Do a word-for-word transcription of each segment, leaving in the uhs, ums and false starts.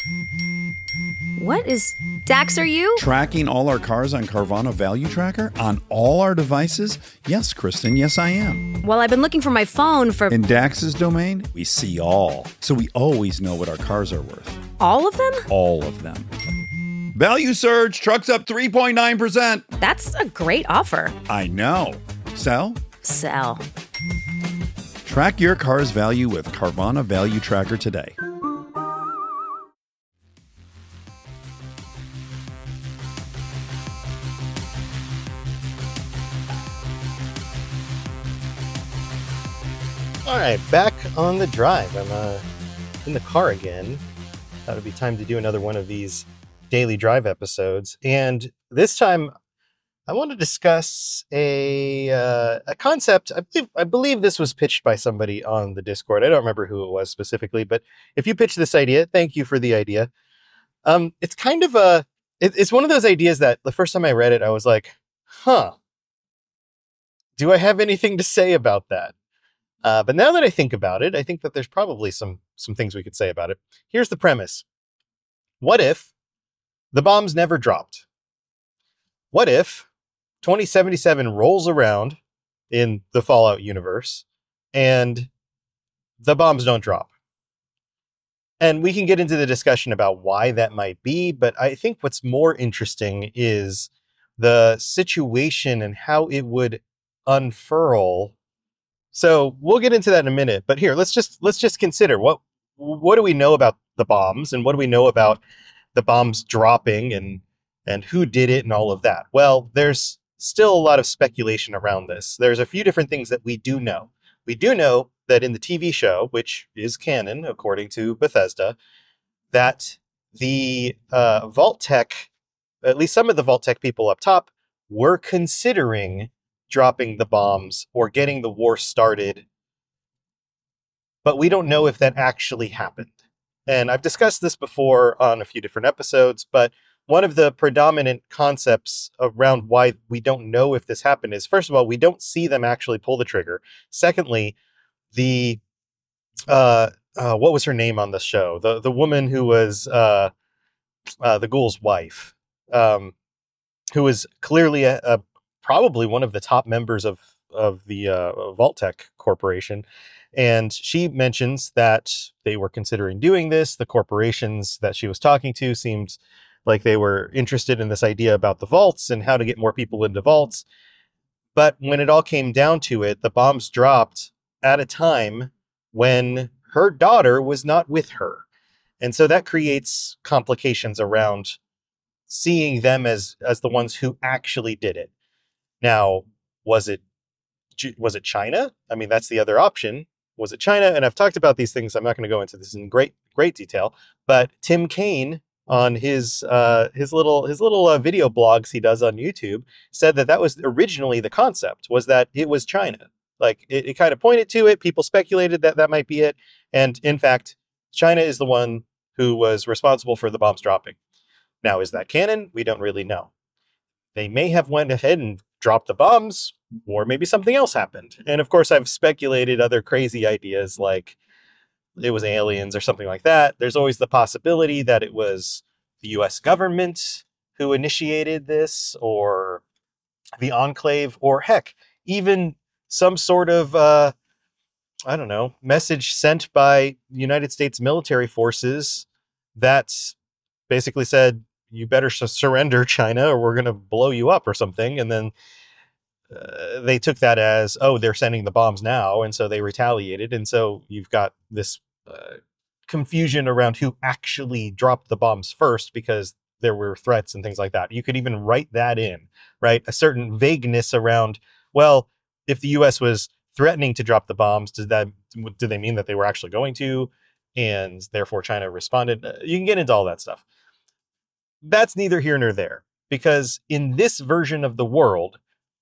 What is... Dax, are you? Tracking all our cars on Carvana Value Tracker on all our devices? Yes, Kristen, yes I am. Well, I've been looking for my phone for... In Dax's domain, we see all. So we always know what our cars are worth. All of them? All of them. Value surge, trucks up three point nine percent. That's a great offer. I know. Sell? Sell. Track your car's value with Carvana Value Tracker today. All right, back on the drive. I'm uh, in the car again. Thought it'd be time to do another one of these daily drive episodes. And this time, I want to discuss a uh, a concept. I believe I believe this was pitched by somebody on the Discord. I don't remember who it was specifically, but if you pitched this idea, thank you for the idea. Um, it's kind of a it, it's one of those ideas that the first time I read it, I was like, "Huh, do I have anything to say about that?" Uh, but now that I think about it, I think that there's probably some some things we could say about it. Here's the premise. What if the bombs never dropped? What if twenty seventy-seven rolls around in the Fallout universe and the bombs don't drop? And we can get into the discussion about why that might be, but I think what's more interesting is the situation and how it would unfurl. So we'll get into that in a minute, but here, let's just let's just consider what what do we know about the bombs and what do we know about the bombs dropping and and who did it and all of that. Well, there's still a lot of speculation around this. There's a few different things that we do know. We do know that in the T V show, which is canon according to Bethesda, that the uh, Vault-Tec, at least some of the Vault-Tec people up top, were considering dropping the bombs or getting the war started, but we don't know if that actually happened. And I've discussed this before on a few different episodes, but one of the predominant concepts around why we don't know if this happened is, first of all, we don't see them actually pull the trigger. Secondly, the uh, uh, what was her name on the show? The the woman who was uh, uh, the ghoul's wife, um, who was clearly a, a probably one of the top members of of the uh, Vault-Tec Corporation. And she mentions that they were considering doing this. The corporations that she was talking to seemed like they were interested in this idea about the vaults and how to get more people into vaults. But when it all came down to it, the bombs dropped at a time when her daughter was not with her. And so that creates complications around seeing them as, as the ones who actually did it. Now, was it was it China? I mean, that's the other option. Was it China? And I've talked about these things. I'm not going to go into this in great great detail. But Tim Kaine on his uh, his little his little uh, video blogs he does on YouTube said that that was originally the concept, was that it was China. Like it, it kind of pointed to it. People speculated that that might be it. And in fact, China is the one who was responsible for the bombs dropping. Now, is that canon? We don't really know. They may have went ahead and dropped the bombs, or maybe something else happened. And of course, I've speculated other crazy ideas like it was aliens or something like that. There's always the possibility that it was the U S government who initiated this, or the Enclave, or heck, even some sort of, uh, I don't know, message sent by United States military forces that basically said, you better surrender, China, or we're going to blow you up or something. And then uh, they took that as, oh, they're sending the bombs now. And so they retaliated. And so you've got this uh, confusion around who actually dropped the bombs first, because there were threats and things like that. You could even write that in, right? A certain vagueness around, well, if the U S was threatening to drop the bombs, did that, did they mean that they were actually going to? And therefore China responded. Uh, you can get into all that stuff. That's neither here nor there, because in this version of the world,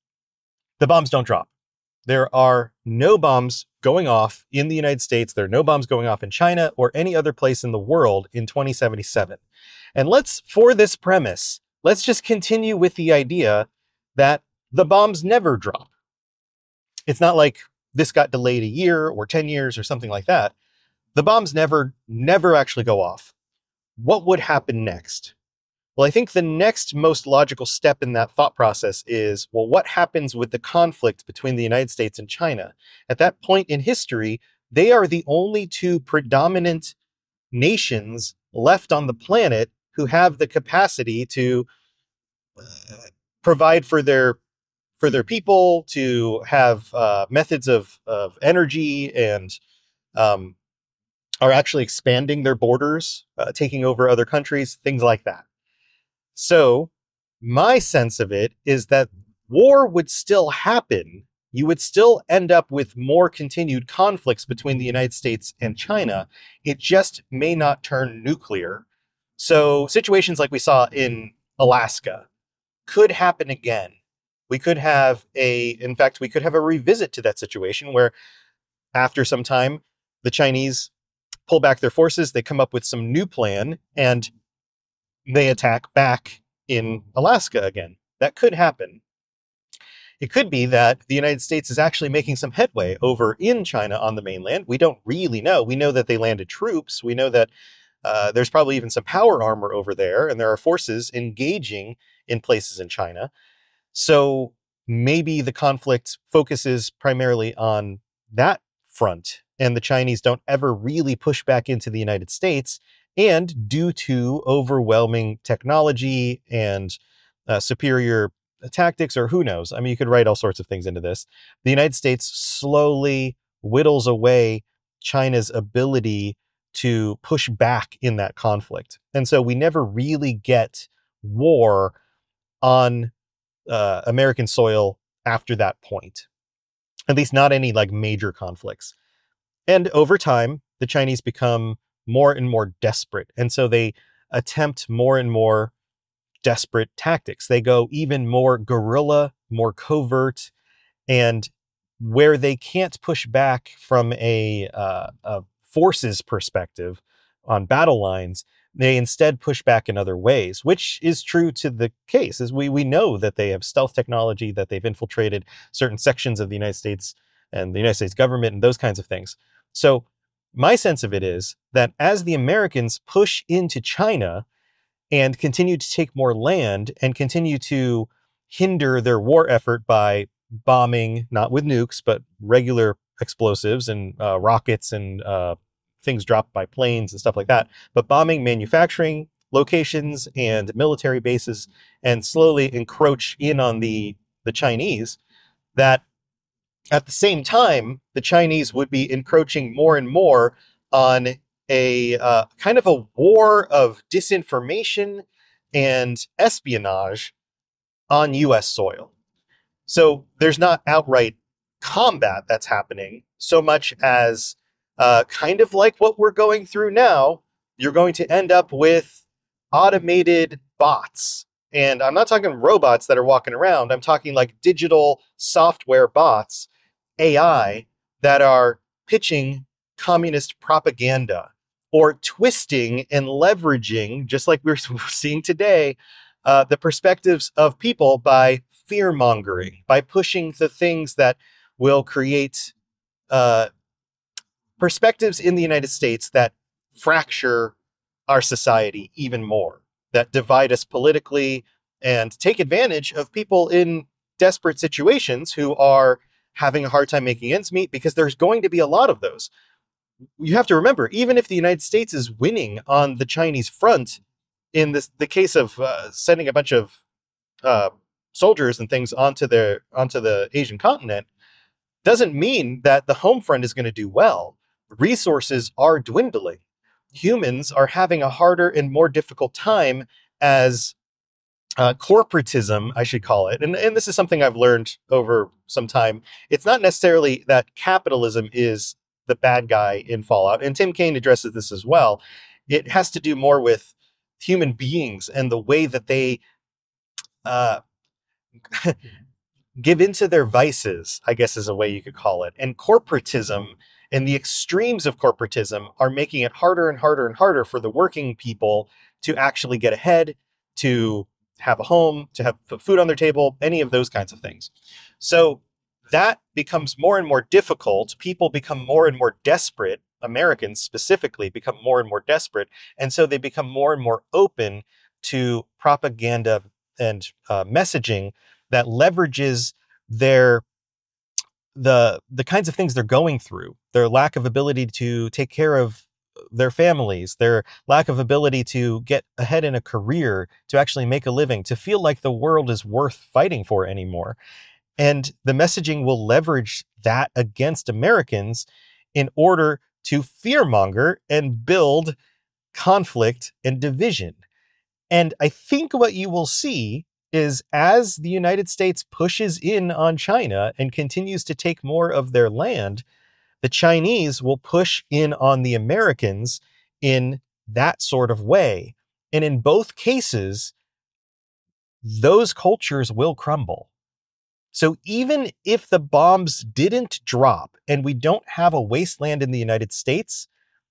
the bombs don't drop. There are no bombs going off in the United States. There are no bombs going off in China or any other place in the world in twenty seventy-seven. And let's, for this premise, let's just continue with the idea that the bombs never drop. It's not like this got delayed a year or ten years or something like that. The bombs never, never actually go off. what would happen next? Well, I think the next most logical step in that thought process is, well, what happens with the conflict between the United States and China? At that point in history, they are the only two predominant nations left on the planet who have the capacity to uh, provide for their for their people, to have uh, methods of, of energy, and um, are actually expanding their borders, uh, taking over other countries, things like that. So my sense of it is that war would still happen. You would still end up with more continued conflicts between the United States and China. It just may not turn nuclear. So situations like we saw in Alaska could happen again. We could have a, in fact, we could have a revisit to that situation where after some time, the Chinese pull back their forces, they come up with some new plan, and they attack back in Alaska again. That could happen. It could be that the United States is actually making some headway over in China on the mainland. We don't really know. We know that they landed troops. We know that uh, there's probably even some power armor over there, and there are forces engaging in places in China. So maybe the conflict focuses primarily on that front, and the Chinese don't ever really push back into the United States. And due to overwhelming technology and uh, superior tactics, or who knows, I mean, you could write all sorts of things into this, the United States slowly whittles away China's ability to push back in that conflict. And so we never really get war on uh, American soil after that point, at least not any like major conflicts. And over time, the Chinese become more and more desperate. And so they attempt more and more desperate tactics. They go even more guerrilla, more covert, and where they can't push back from a, uh, a forces perspective on battle lines, they instead push back in other ways, which is true to the case. As we, we know that they have stealth technology, that they've infiltrated certain sections of the United States and the United States government and those kinds of things. So my sense of it is that as the Americans push into China and continue to take more land and continue to hinder their war effort by bombing, not with nukes, but regular explosives and uh, rockets and uh, things dropped by planes and stuff like that, but bombing manufacturing locations and military bases and slowly encroach in on the, the Chinese, that at the same time, the Chinese would be encroaching more and more on a uh, kind of a war of disinformation and espionage on U S soil. So there's not outright combat that's happening so much as uh, kind of like what we're going through now. You're going to end up with automated bots. And I'm not talking robots that are walking around. I'm talking like digital software bots, A I, that are pitching communist propaganda or twisting and leveraging, just like we're seeing today, uh, the perspectives of people by fear mongering, by pushing the things that will create uh, perspectives in the United States that fracture our society even more, that divide us politically and take advantage of people in desperate situations who are having a hard time making ends meet, because there's going to be a lot of those. You have to remember, even if the United States is winning on the Chinese front, in this, the case of uh, sending a bunch of uh, soldiers and things onto the onto the Asian continent, doesn't mean that the home front is going to do well. Resources are dwindling. Humans are having a harder and more difficult time as uh, corporatism, I should call it. And, and this is something I've learned over some time. It's not necessarily that capitalism is the bad guy in Fallout, and Tim Kaine addresses this as well. It has to do more with human beings and the way that they uh, give into their vices, I guess is a way you could call it. And corporatism and the extremes of corporatism are making it harder and harder and harder for the working people to actually get ahead, to have a home, to have food on their table, any of those kinds of things. So that becomes more and more difficult. People become more and more desperate Americans specifically become more and more desperate. And so they become more and more open to propaganda and uh, messaging that leverages their the the kinds of things they're going through, their lack of ability to take care of their families, their lack of ability to get ahead in a career, to actually make a living, to feel like the world is worth fighting for anymore. And the messaging will leverage that against Americans in order to fearmonger and build conflict and division. And I think what you will see is as the United States pushes in on China and continues to take more of their land, the Chinese will push in on the Americans in that sort of way. And in both cases, those cultures will crumble. So even if the bombs didn't drop and we don't have a wasteland in the United States,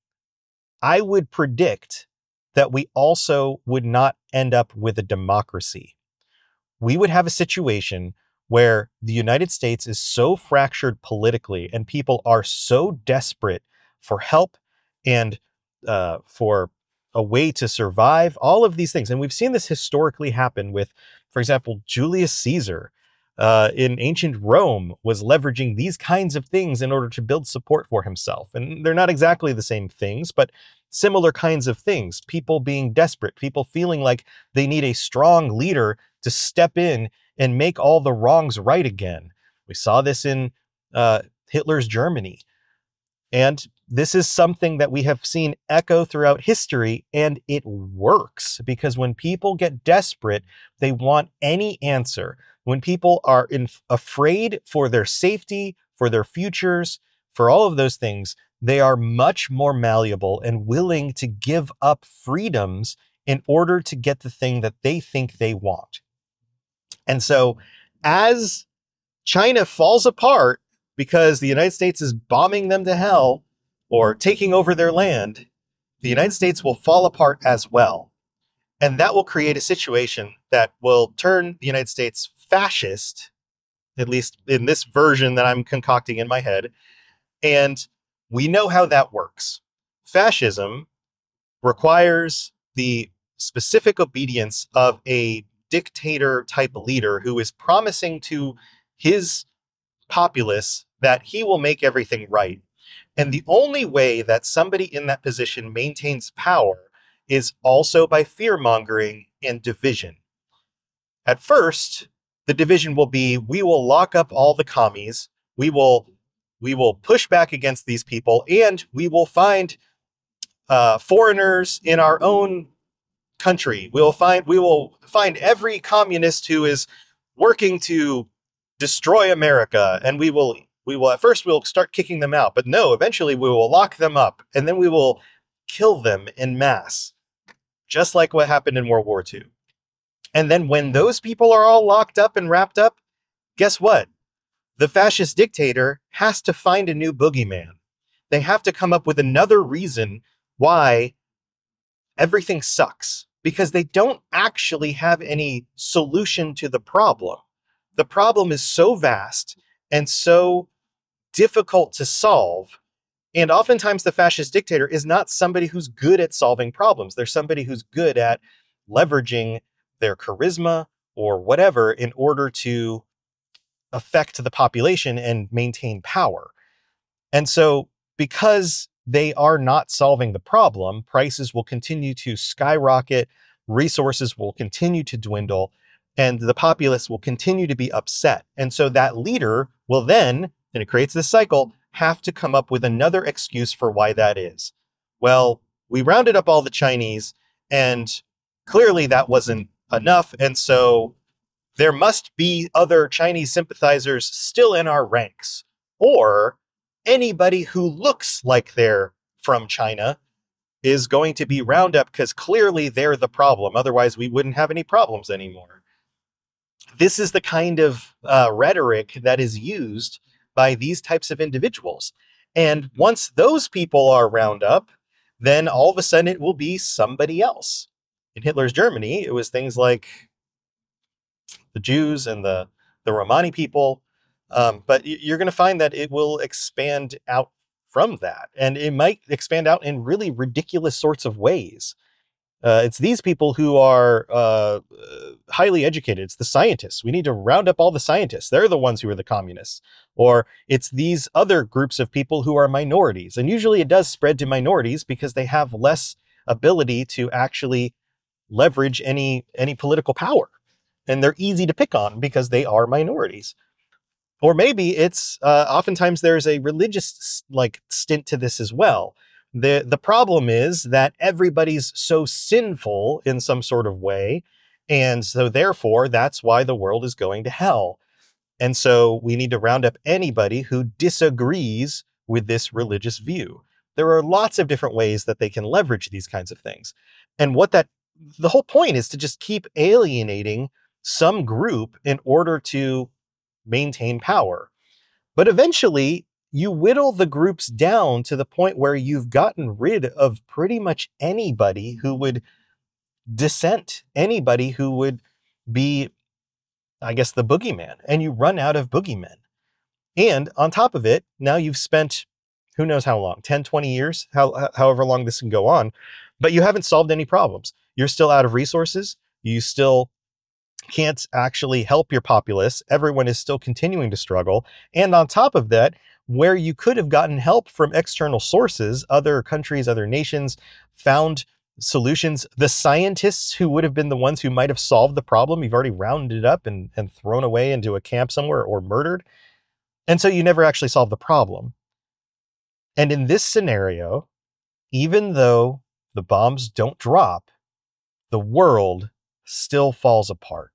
I would predict that we also would not end up with a democracy. We would have a situation where the United States is so fractured politically and people are so desperate for help and uh, for a way to survive, all of these things. And we've seen this historically happen with, for example, Julius Caesar uh, in ancient Rome was leveraging these kinds of things in order to build support for himself. And they're not exactly the same things, but similar kinds of things. People being desperate, people feeling like they need a strong leader to step in and make all the wrongs right again. We saw this in uh, Hitler's Germany. And this is something that we have seen echo throughout history, and it works because when people get desperate, they want any answer. When people are in, afraid for their safety, for their futures, for all of those things, they are much more malleable and willing to give up freedoms in order to get the thing that they think they want. And so as China falls apart because the United States is bombing them to hell or taking over their land, the United States will fall apart as well. And that will create a situation that will turn the United States fascist, at least in this version that I'm concocting in my head. And we know how that works. Fascism requires the specific obedience of a dictator type leader who is promising to his populace that he will make everything right. And the only way that somebody in that position maintains power is also by fear-mongering and division. At first, the division will be, we will lock up all the commies, we will we will push back against these people, and we will find uh, foreigners in our own country. We will find we will find every communist who is working to destroy America, and we will we will at first we'll start kicking them out, but no, eventually we will lock them up, and then we will kill them en masse, just like what happened in World War Two. And then when those people are all locked up and wrapped up, guess what? The fascist dictator has to find a new boogeyman. They have to come up with another reason why everything sucks, because they don't actually have any solution to the problem. The problem is so vast and so difficult to solve. And oftentimes the fascist dictator is not somebody who's good at solving problems. They're somebody who's good at leveraging their charisma or whatever in order to affect the population and maintain power. And so because they are not solving the problem, prices will continue to skyrocket, resources will continue to dwindle, and the populace will continue to be upset. And so that leader will then, and it creates this cycle, have to come up with another excuse for why that is. Well, we rounded up all the Chinese, and clearly that wasn't enough, and so there must be other Chinese sympathizers still in our ranks, or anybody who looks like they're from China is going to be round up because clearly they're the problem. Otherwise, we wouldn't have any problems anymore. This is the kind of uh, rhetoric that is used by these types of individuals. And once those people are round up, then all of a sudden it will be somebody else. In Hitler's Germany, it was things like the Jews and the, the Romani people. Um, but you're going to find that it will expand out from that. And it might expand out in really ridiculous sorts of ways. Uh, it's these people who are uh, highly educated. It's the scientists. We need to round up all the scientists. They're the ones who are the communists. Or it's these other groups of people who are minorities. And usually it does spread to minorities because they have less ability to actually leverage any any political power. And they're easy to pick on because they are minorities. Or maybe it's uh, oftentimes there's a religious like stint to this as well. The the problem is that everybody's so sinful in some sort of way. And so therefore, that's why the world is going to hell. And so we need to round up anybody who disagrees with this religious view. There are lots of different ways that they can leverage these kinds of things. And what that the whole point is to just keep alienating some group in order to maintain power. But eventually, you whittle the groups down to the point where you've gotten rid of pretty much anybody who would dissent, anybody who would be, I guess, the boogeyman, and you run out of boogeymen. And on top of it, now you've spent who knows how long, ten, twenty years, how, however long this can go on, but you haven't solved any problems. You're still out of resources. You still can't actually help your populace. Everyone is still continuing to struggle. And on top of that, where you could have gotten help from external sources, other countries, other nations found solutions. The scientists who would have been the ones who might have solved the problem, you've already rounded up and, and thrown away into a camp somewhere or murdered. And so you never actually solved the problem. And in this scenario, even though the bombs don't drop, the world still falls apart.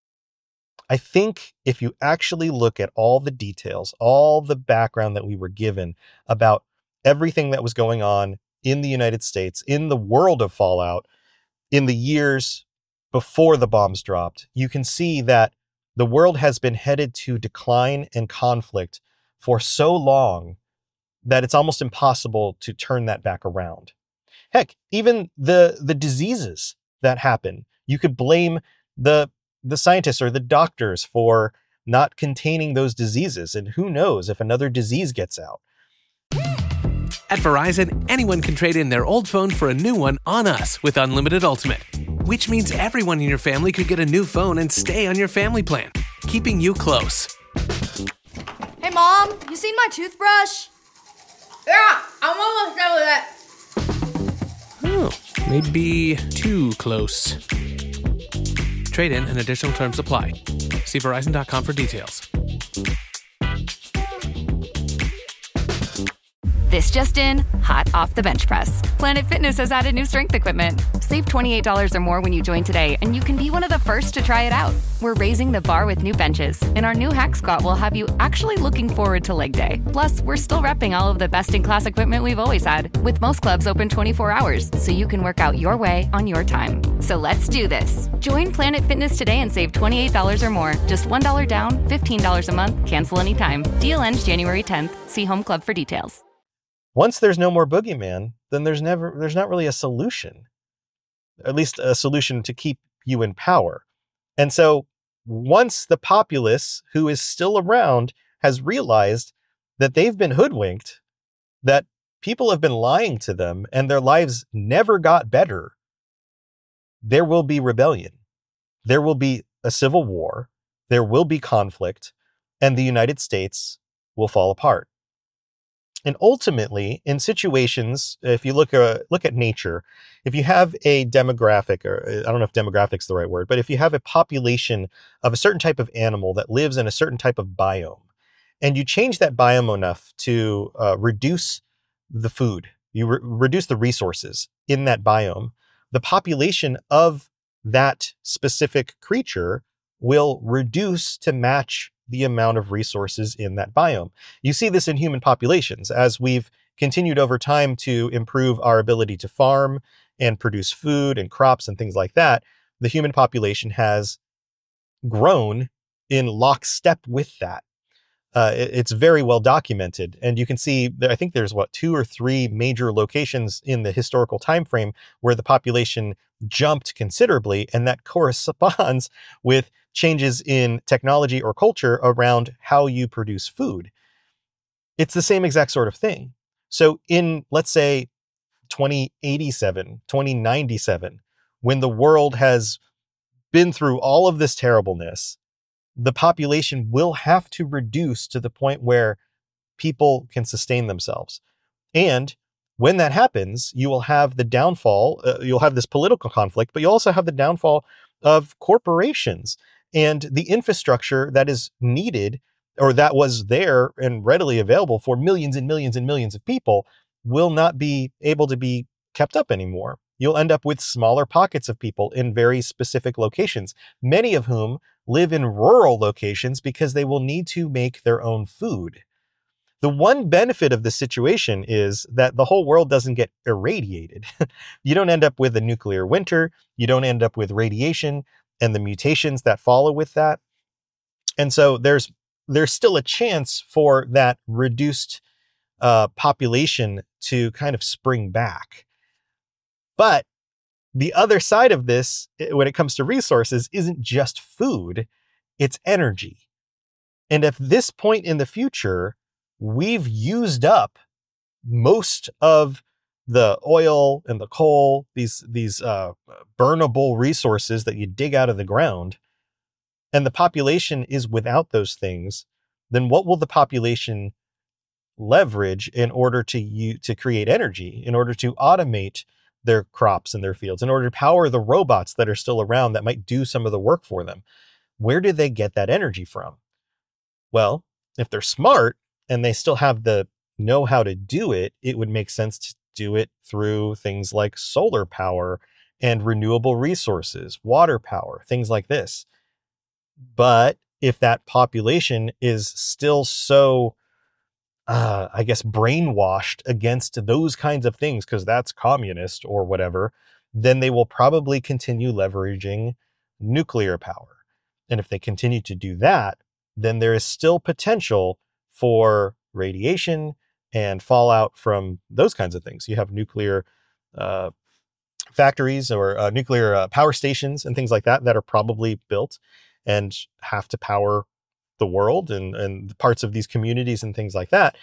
I think if you actually look at all the details, all the background that we were given about everything that was going on in the United States, in the world of Fallout, in the years before the bombs dropped, you can see that the world has been headed to decline and conflict for so long that it's almost impossible to turn that back around. Heck, even the, the diseases that happen, you could blame the the scientists or the doctors for not containing those diseases. And who knows if another disease gets out. At Verizon, anyone can trade in their old phone for a new one on us with Unlimited Ultimate, which means everyone in your family could get a new phone and stay on your family plan, keeping you close. Hey, Mom, you seen my toothbrush? Yeah, I'm almost done with it. Oh, maybe too close. Trade-in and additional terms apply. See Verizon dot com for details. This just in, hot off the bench press. Planet Fitness has added new strength equipment. Save twenty-eight dollars or more when you join today, and you can be one of the first to try it out. We're raising the bar with new benches, and our new Hack Squat will have you actually looking forward to leg day. Plus, we're still repping all of the best-in-class equipment we've always had, with most clubs open twenty-four hours, so you can work out your way on your time. So let's do this. Join Planet Fitness today and save twenty-eight dollars or more. Just one dollar down, fifteen dollars a month, cancel anytime. Deal ends January tenth. See Home Club for details. Once there's no more boogeyman, then there's never there's not really a solution, at least a solution to keep you in power. And so once the populace who is still around has realized that they've been hoodwinked, that people have been lying to them and their lives never got better, there will be rebellion. There will be a civil war. There will be conflict, and the United States will fall apart. And ultimately, in situations, if you look, uh, look at nature, if you have a demographic, or I don't know if demographic is the right word, but if you have a population of a certain type of animal that lives in a certain type of biome, and you change that biome enough to uh, reduce the food, you re- reduce the resources in that biome, the population of that specific creature will reduce to match the amount of resources in that biome. You see this in human populations as we've continued over time to improve our ability to farm and produce food and crops and things like that. The human population has grown in lockstep with that. Uh, it, it's very well documented, and you can see that I think there's what two or three major locations in the historical time frame where the population jumped considerably, and that corresponds with changes in technology or culture around how you produce food. It's the same exact sort of thing. So in, let's say, twenty eighty-seven, twenty ninety-seven, when the world has been through all of this terribleness, the population will have to reduce to the point where people can sustain themselves. And when that happens, you will have the downfall, uh, you'll have this political conflict, but you also have the downfall of corporations and the infrastructure that is needed, or that was there and readily available for millions and millions and millions of people, will not be able to be kept up anymore. You'll end up with smaller pockets of people in very specific locations, many of whom live in rural locations because they will need to make their own food. The one benefit of this situation is that the whole world doesn't get irradiated. You don't end up with a nuclear winter. You don't end up with radiation and the mutations that follow with that. And so there's there's still a chance for that reduced uh, population to kind of spring back. But the other side of this, when it comes to resources, isn't just food, it's energy. And at this point in the future, we've used up most of the oil and the coal, these, these uh, burnable resources that you dig out of the ground, and the population is without those things. Then what will the population leverage in order to u- to create energy, in order to automate their crops and their fields, in order to power the robots that are still around that might do some of the work for them? Where do they get that energy from? Well, if they're smart and they still have the know-how to do it, it would make sense to do it through things like solar power and renewable resources, water power, things like this. But if that population is still so, uh, I guess, brainwashed against those kinds of things, because that's communist or whatever, then they will probably continue leveraging nuclear power. And if they continue to do that, then there is still potential for radiation and fallout from those kinds of things. You have nuclear uh, factories or uh, nuclear uh, power stations and things like that that are probably built and have to power the world and, and parts of these communities and things like that.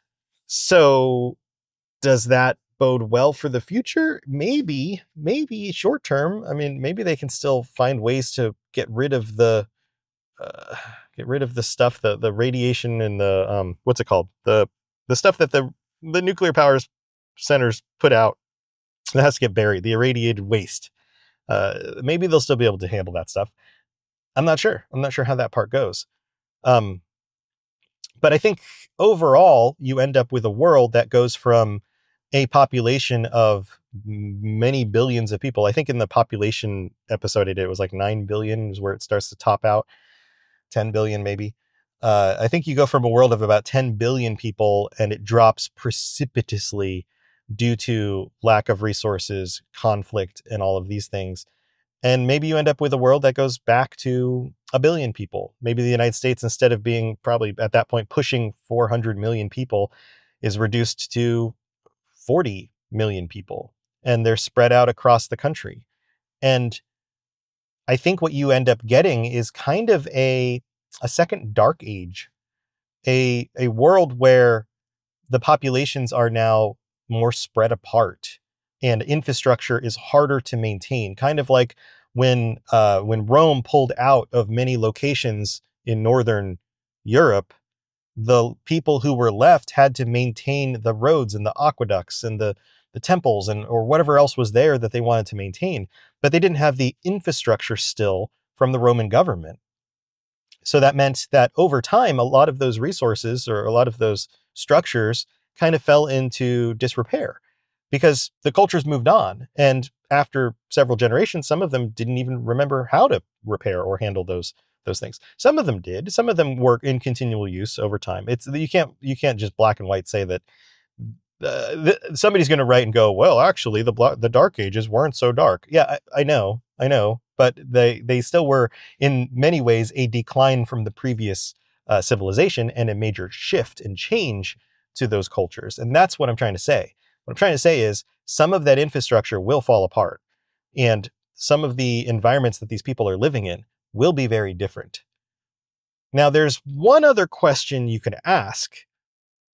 So does that bode well for the future? Maybe, maybe short term. I mean, maybe they can still find ways to get rid of the, uh, get rid of the stuff, the, the radiation and the, um, what's it called? The, the stuff that the, the nuclear power centers put out that has to get buried, the irradiated waste. Uh, maybe they'll still be able to handle that stuff. I'm not sure. I'm not sure how that part goes. Um, but I think overall, you end up with a world that goes from a population of many billions of people. I think in the population episode I did, it was like nine billion is where it starts to top out. ten billion maybe. Uh, I think you go from a world of about ten billion people and it drops precipitously due to lack of resources, conflict, and all of these things. And maybe you end up with a world that goes back to a billion people. Maybe the United States, instead of being probably at that point pushing four hundred million people, is reduced to forty million people. And they're spread out across the country. And I think what you end up getting is kind of a, a second dark age, a, a world where the populations are now more spread apart and infrastructure is harder to maintain. Kind of like when uh, when Rome pulled out of many locations in Northern Europe, the people who were left had to maintain the roads and the aqueducts and the, the temples and or whatever else was there that they wanted to maintain. But they didn't have the infrastructure still from the Roman government. So that meant that over time, a lot of those resources or a lot of those structures kind of fell into disrepair because the cultures moved on. And after several generations, some of them didn't even remember how to repair or handle those those things. Some of them did. Some of them were in continual use over time. It's you can't you can't just black and white say that uh, th- somebody's going to write and go, well, actually, the bl- the Dark Ages weren't so dark. Yeah, I, I know, I know, but they they still were in many ways a decline from the previous uh, civilization and a major shift and change to those cultures. And that's what I'm trying to say. What I'm trying to say is some of that infrastructure will fall apart, and some of the environments that these people are living in will be very different. Now, there's one other question you could ask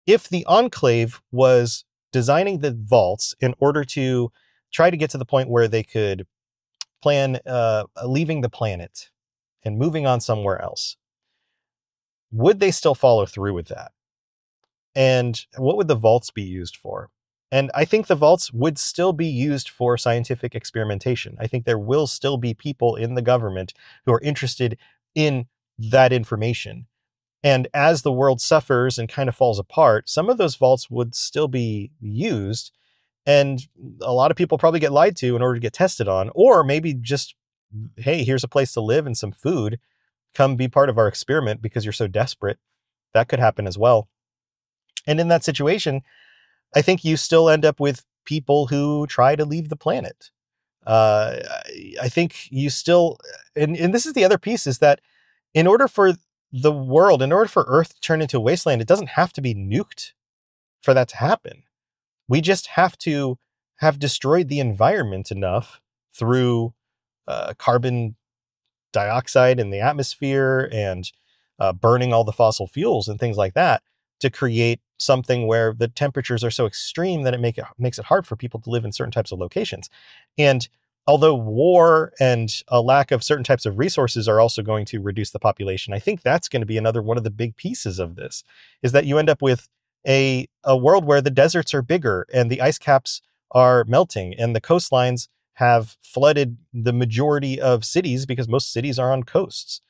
if the Enclave was designing the vaults in order to try to get to the point where they could plan uh, leaving the planet and moving on somewhere else, would they still follow through with that? And what would the vaults be used for? And I think the vaults would still be used for scientific experimentation. I think there will still be people in the government who are interested in that information. And as the world suffers and kind of falls apart, some of those vaults would still be used. And a lot of people probably get lied to in order to get tested on, or maybe just, hey, here's a place to live and some food. Come be part of our experiment because you're so desperate. That could happen as well. And in that situation, I think you still end up with people who try to leave the planet. Uh, I think you still, and, and this is the other piece, is that in order for the world, in order for Earth to turn into a wasteland, it doesn't have to be nuked for that to happen. We just have to have destroyed the environment enough through uh, carbon dioxide in the atmosphere and uh, burning all the fossil fuels and things like that to create something where the temperatures are so extreme that it, make it makes it hard for people to live in certain types of locations. And although war and a lack of certain types of resources are also going to reduce the population, I think that's going to be another one of the big pieces of this, is that you end up with a, a world where the deserts are bigger and the ice caps are melting and the coastlines have flooded the majority of cities because most cities are on coasts.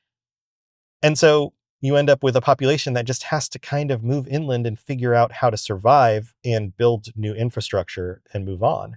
And so you end up with a population that just has to kind of move inland and figure out how to survive and build new infrastructure and move on.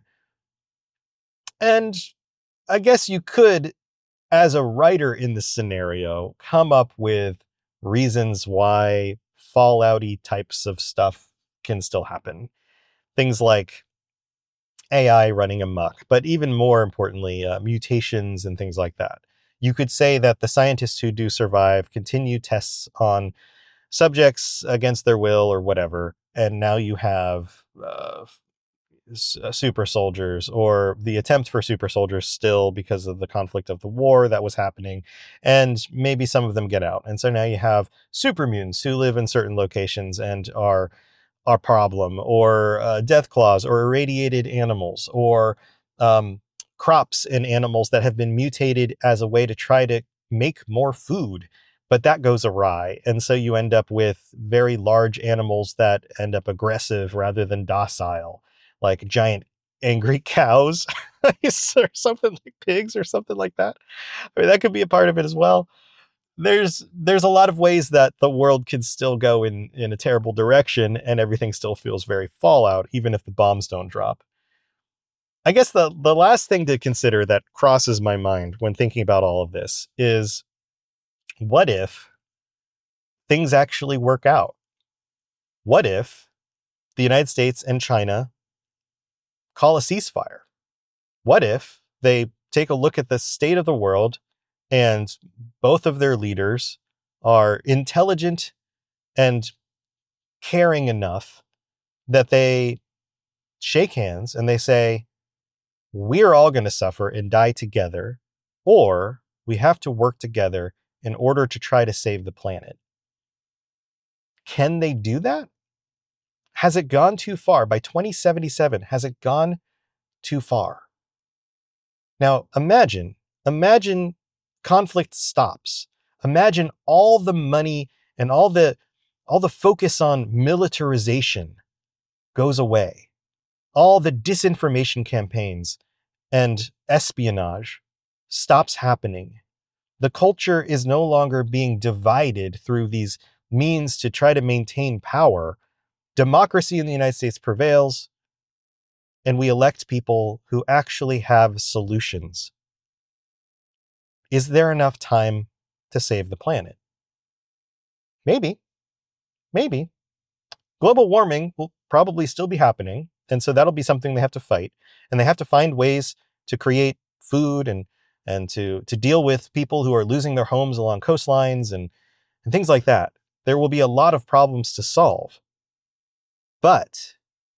And I guess you could, as a writer in this scenario, come up with reasons why Fallout-y types of stuff can still happen. Things like A I running amok, but even more importantly, uh, mutations and things like that. You could say that the scientists who do survive continue tests on subjects against their will or whatever, and now you have uh, super soldiers, or the attempt for super soldiers still because of the conflict of the war that was happening, and maybe some of them get out. And so now you have super mutants who live in certain locations and are a problem, or uh, death claws, or irradiated animals, or um, crops and animals that have been mutated as a way to try to make more food, but that goes awry. And so you end up with very large animals that end up aggressive rather than docile, like giant angry cows or something like pigs or something like that. I mean, that could be a part of it as well. There's there's a lot of ways that the world can still go in, in a terrible direction and everything still feels very Fallout, even if the bombs don't drop. I guess the, the last thing to consider that crosses my mind when thinking about all of this is, what if things actually work out? What if the United States and China call a ceasefire? What if they take a look at the state of the world and both of their leaders are intelligent and caring enough that they shake hands and they say, we're all going to suffer and die together, or we have to work together in order to try to save the planet? Can they do that? Has it gone too far? By twenty seventy-seven, has it gone too far? Now, imagine, imagine conflict stops. Imagine all the money and all the, all the focus on militarization goes away. All the disinformation campaigns and espionage stops happening. The culture is no longer being divided through these means to try to maintain power. Democracy in the United States prevails, and we elect people who actually have solutions. Is there enough time to save the planet? Maybe. Maybe. Global warming will probably still be happening, and so that'll be something they have to fight. And they have to find ways to create food and and to, to deal with people who are losing their homes along coastlines and, and things like that. There will be a lot of problems to solve. But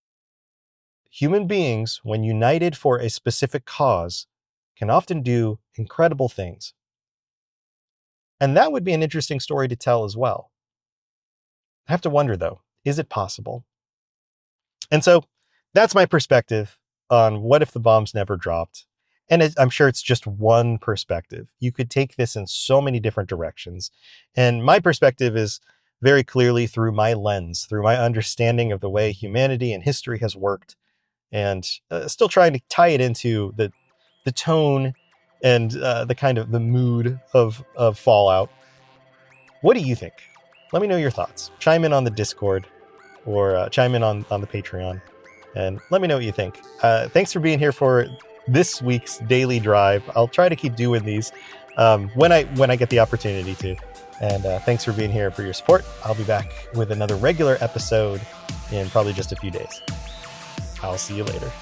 human beings, when united for a specific cause, can often do incredible things. And that would be an interesting story to tell as well. I have to wonder, though, Is it possible? And so that's my perspective on what if the bombs never dropped. And it, I'm sure it's just one perspective. You could take this in so many different directions. And my perspective is very clearly through my lens, through my understanding of the way humanity and history has worked, and uh, still trying to tie it into the the tone and uh, the kind of the mood of, of Fallout. What do you think? Let me know your thoughts. Chime in on the Discord or uh, chime in on, on the Patreon and let me know what you think. Uh, thanks for being here for this week's Daily Drive. I'll try to keep doing these um, when I when I get the opportunity to. And uh, thanks for being here, for your support. I'll be back with another regular episode in probably just a few days. I'll see you later.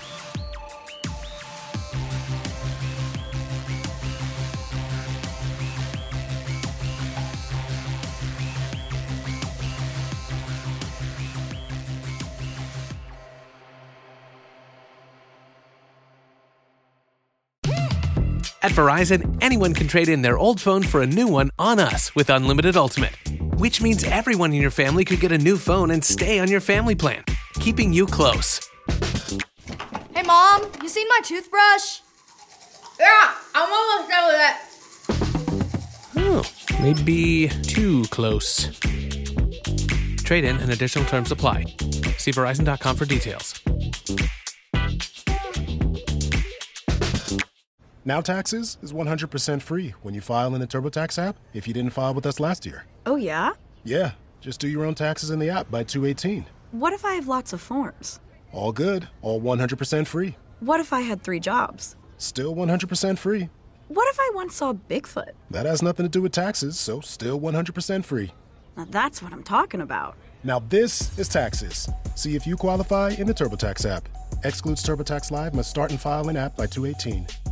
At Verizon, anyone can trade in their old phone for a new one on us with Unlimited Ultimate, which means everyone in your family could get a new phone and stay on your family plan, keeping you close. Hey, Mom, you seen my toothbrush? Yeah, I'm almost done with that. Oh, maybe too close. Trade in and additional terms apply. See Verizon dot com for details. Now Taxes is one hundred percent free when you file in the TurboTax app if you didn't file with us last year. Oh, yeah? Yeah, just do your own taxes in the app by two eighteen. What if I have lots of forms? All good, all one hundred percent free. What if I had three jobs? Still one hundred percent free. What if I once saw Bigfoot? That has nothing to do with taxes, so still one hundred percent free. Now that's what I'm talking about. Now this is Taxes. See if you qualify in the TurboTax app. Excludes TurboTax Live, must start and file in app by two eighteen.